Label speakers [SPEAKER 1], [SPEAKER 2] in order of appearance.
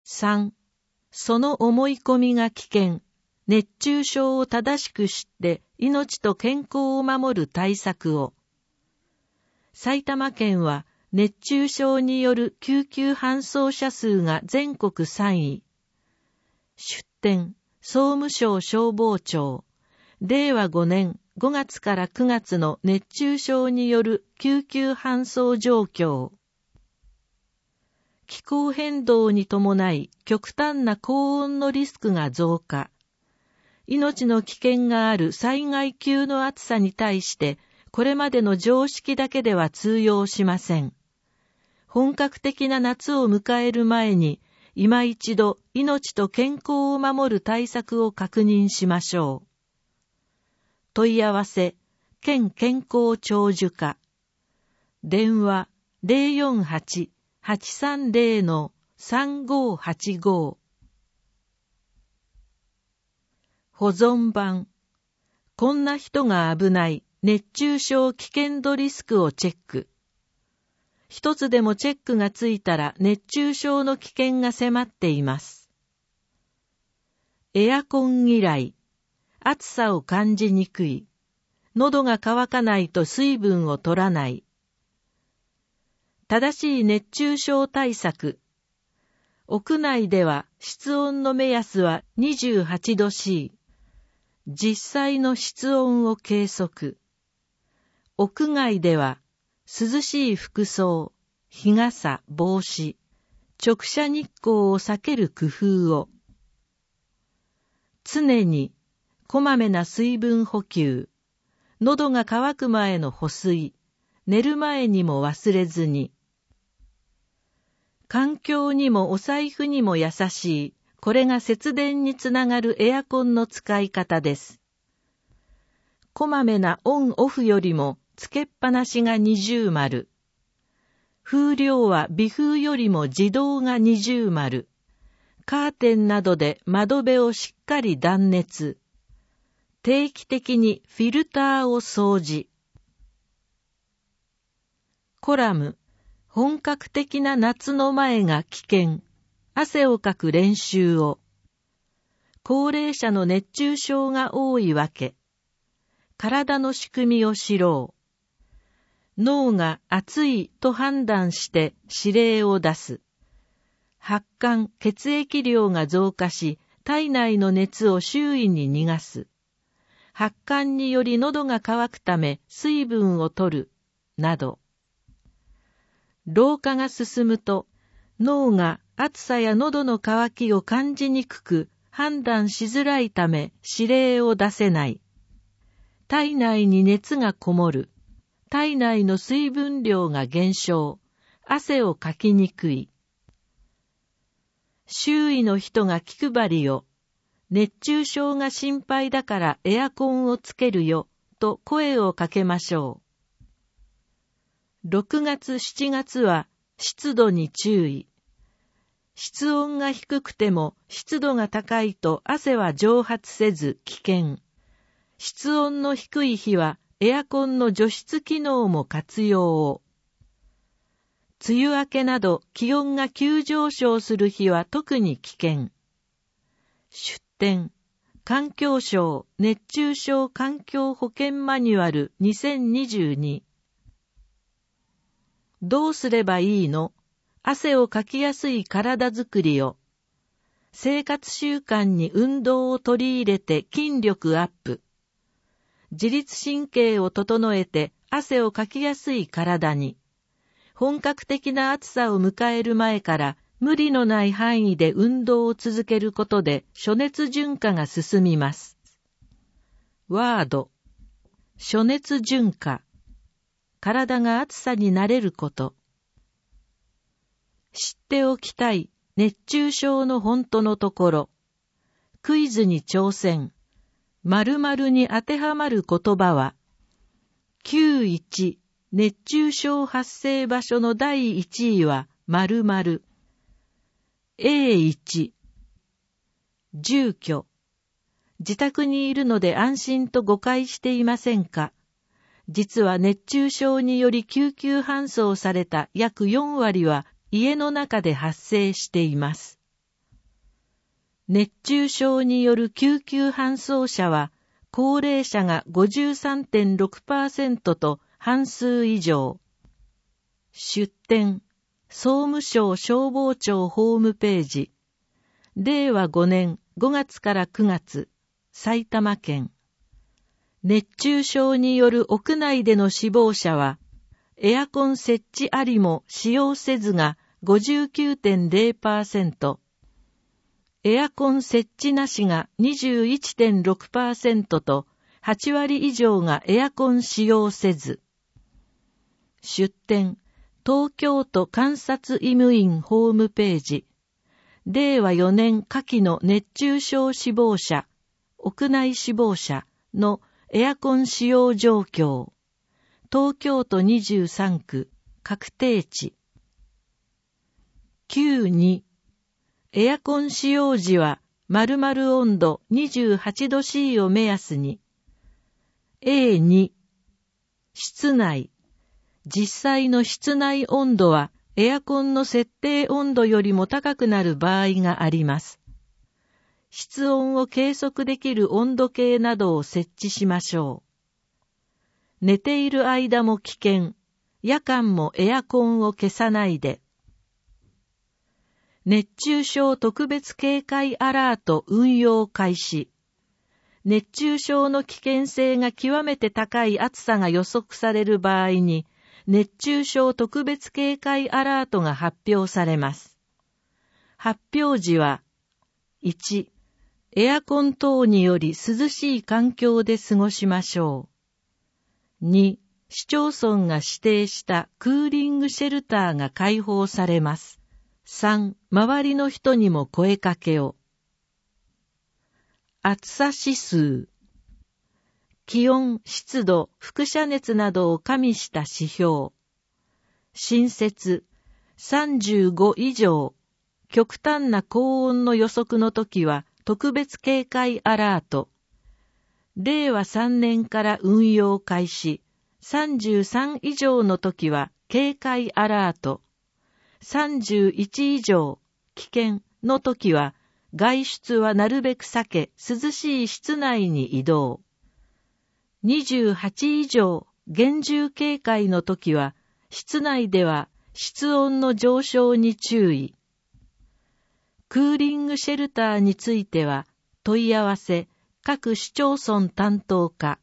[SPEAKER 1] 3、その思い込みが危険、熱中症を正しく知って命と健康を守る対策を。埼玉県は熱中症による救急搬送者数が全国3位。出典、総務省消防庁、令和5年5月から9月の熱中症による救急搬送状況。気候変動に伴い極端な高温のリスクが増加。命の危険がある災害級の暑さに対して、これまでの常識だけでは通用しません。本格的な夏を迎える前に、今一度命と健康を守る対策を確認しましょう。問い合わせ、県健康長寿課。電話 048-830-3585。保存版。こんな人が危ない熱中症危険度リスクをチェック。一つでもチェックがついたら熱中症の危険が迫っています。エアコン嫌い。暑さを感じにくい。喉が渇かないと水分を取らない。正しい熱中症対策。屋内では室温の目安は28度 C。実際の室温を計測。屋外では涼しい服装、日傘、帽子、直射日光を避ける工夫を。常にこまめな水分補給、喉が渇く前の保水、寝る前にも忘れずに。環境にもお財布にも優しい、これが節電につながるエアコンの使い方です。こまめなオンオフよりもつけっぱなしが20°。風量は微風よりも自動が20°。カーテンなどで窓辺をしっかり断熱。定期的にフィルターを掃除。コラム。本格的な夏の前が危険。汗をかく練習を。高齢者の熱中症が多いわけ。体の仕組みを知ろう。脳が暑いと判断して指令を出す。発汗・血液量が増加し、体内の熱を周囲に逃がす。発汗により喉が渇くため水分を取る。など。老化が進むと、脳が暑さや喉の渇きを感じにくく、判断しづらいため指令を出せない。体内に熱がこもる。体内の水分量が減少。汗をかきにくい。周囲の人が気配りよ。熱中症が心配だからエアコンをつけるよ、と声をかけましょう。6月7月は湿度に注意。室温が低くても湿度が高いと汗は蒸発せず危険。室温の低い日はエアコンの除湿機能も活用を。梅雨明けなど気温が急上昇する日は特に危険。出典、環境省熱中症環境保険マニュアル2022。どうすればいいの？汗をかきやすい体づくりを。生活習慣に運動を取り入れて筋力アップ。自律神経を整えて汗をかきやすい体に。本格的な暑さを迎える前から無理のない範囲で運動を続けることで暑熱順化が進みます。ワード。暑熱順化。体が暑さに慣れること。知っておきたい熱中症の本当のところ。クイズに挑戦。〇〇に当てはまる言葉は、91熱中症発生場所の第1位は〇〇。A1 住居。自宅にいるので安心と誤解していませんか？実は熱中症により救急搬送された約4割は家の中で発生しています。 熱中症による救急搬送者は、高齢者が 53.6% と半数以上。出典、総務省消防庁ホームページ。令和5年5月から9月、埼玉県。熱中症による屋内での死亡者は、エアコン設置ありも使用せずが 59.0%、エアコン設置なしが 21.6% と、8割以上がエアコン使用せず。出典、東京都監察医務院ホームページ。令和4年夏季の熱中症死亡者、屋内死亡者のエアコン使用状況。東京都23区、確定値。9.2、エアコン使用時は、〇〇温度28度 C を目安に。A2、室内。実際の室内温度は、エアコンの設定温度よりも高くなる場合があります。室温を計測できる温度計などを設置しましょう。寝ている間も危険。夜間もエアコンを消さないで。熱中症特別警戒アラート運用開始。熱中症の危険性が極めて高い暑さが予測される場合に、熱中症特別警戒アラートが発表されます。発表時は、1、エアコン等により涼しい環境で過ごしましょう。2、市町村が指定したクーリングシェルターが開放されます。3、周りの人にも声かけを。暑さ指数。気温、湿度、輻射熱などを加味した指標。新設、35以上。極端な高温の予測のときは特別警戒アラート。令和3年から運用開始。33以上のときは警戒アラート。31以上、危険のときは、外出はなるべく避け、涼しい室内に移動。28以上、厳重警戒のときは、室内では室温の上昇に注意。クーリングシェルターについては、問い合わせ、各市町村担当課。